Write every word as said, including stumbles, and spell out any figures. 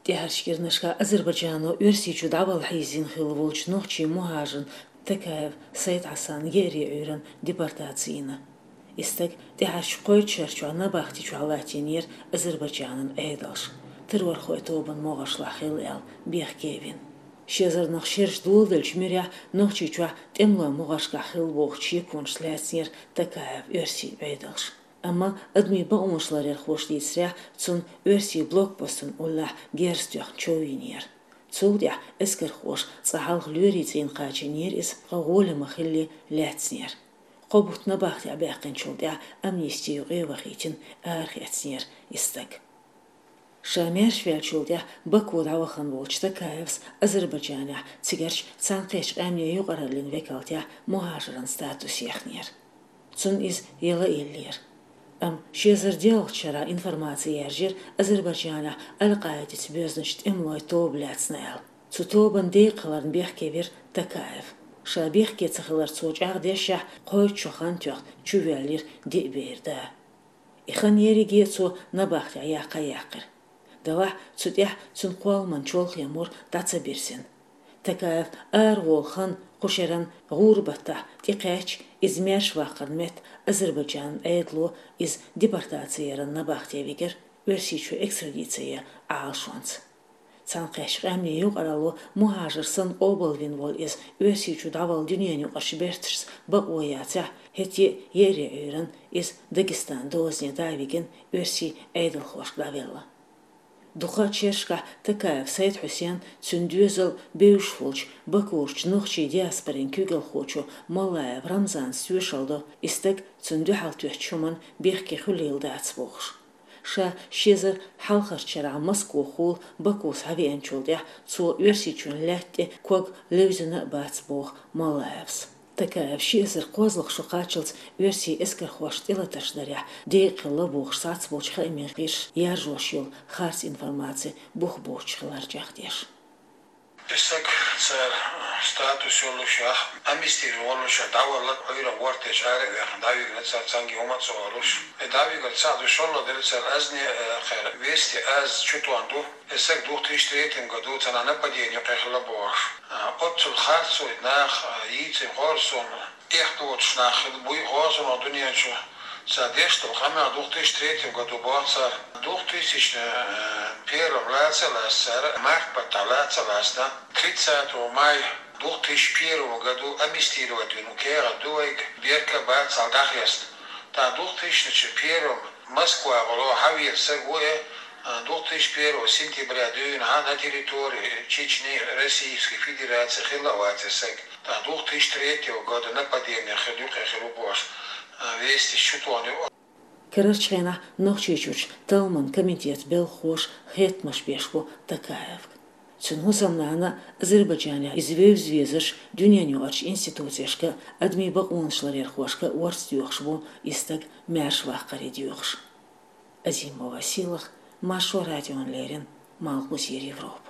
تهرشكرنشكا أذربيجانو يرسي جدعوا الحيزين خلوولش نوخشي مهاجن تكايف سيد حسن يري عيرن ديبارتاتسينا استك تهرش قويت شرشو عنا باختي شوالاتينير أذربيجانن أيدالش ترور خويتوبن موغش لاخيل ال بيخ كيفين شيزر نخشيرش دولدلش ميريا نوخشي جوا تملا موغش كاخيل ووخشي يكونش لاتسير تكايف يرسي عيدالش أما أدمي بقومشلار يرخوش ليسريا تون أرسي بلوك بوستن ولا جيرستيخ تشوينير تودع اسكر خوش صحال غلوري زين قاجينير إس غول مخلي لاتسنير قبوت نباخت عباقين شودع أمنيستي غيوخيتن آرخيتسنير استك شاميرش فيال شودع بكود عوخن بولش تكايفس أذربيجانيا تيجرش تسانقيش أمني يقررلين وكالتيا مهاجران ستاتوس يخنير تون إز يلا إلير أم شيزر ديال شرا إنفورماتيا يرجر أذربيجانا القاعدة بيزنشت إملاي توب لاتسنال توبن ديقلرن بيحكيفير تكايف شا بيحكي تخلر توج أغديشة قوي تشوخان تيوخ تشوفيالير دي بيردا إخان يريجي تو نباخت عياقا ياقر دواح توديح تنقوال من شولخ يمور داتا بيرسين تكايف آر والخان قشران غوربتا تيقاش إزميرش واقر مت أذربيجان أيدلو إز ديبارتاتسيرن نباختي ويجر ورسيشو إكستراديتسيا عالشوانس تانقاش غامني يقرالو مهاجر سن أوبلوين وال إز ورسيشو دعوال دنياني وقشبرترس بقوياتا هتي يري عيرن إز داغستان دوزني دايويجن ورسي أيدل خوش داويلا دخات شرشكا تكايف سيد حسين تندوزل بيوشفولش بكورش نوخشي دياسبرين كوغل خوشو ملايف رمزان سويشالدو استك تندو حالتوح تشومن بيخكي خليل داتسبوخش شا شيزر حالخر شرع مسكو خول بكوس هاوي انشولديح تو ورسيچون لاتي كوغ لوزنا باتسبوخ ملايفس تكايف شيزر قوزلق شقاتشلت ورسي اسكر خوشت إلا تشدريح ديق لبوخ ساتسبوش خيمين غيش يارجوشيل خارس информации бух боч хларжах деш Писак сар статус олушах амистир олуша давала ойра ворте шаре вех давиг нацар цанги омат солуш э давиг цаду шоло делцар азни хэр вести аз чутуанду эсек две тысячи третьем году цена нападения прихла бош отцул харцу нах яйце хорсон эхтот шнах буй хорсон одунячу Садешто, хаме в две тысячи третьем году бонца две тысячи первом лацаласар, март поталацаласта, тридцатого мая две тысячи первого году амнистировать винукера дуайк берка бац алдахьяст. Та две тысячи первом Москва было хавир сагуэ две тысячи первого сентября дюйна на территории Чечни Российской Федерации хиловати саг. Та две тысячи третьего года нападение хилюка хилубош. Вести щутони. Керчена нохчичуч талман комитет белхош хетмаш бешку такаевк. Цунусамнана Азербайджаня извев звезыш дюняню арч институцияшка адми бакуншлар ерхошка уарстюхшбу истак мяшвах каредюхш. Азимова силах Машо радион лерин Малхус Европ.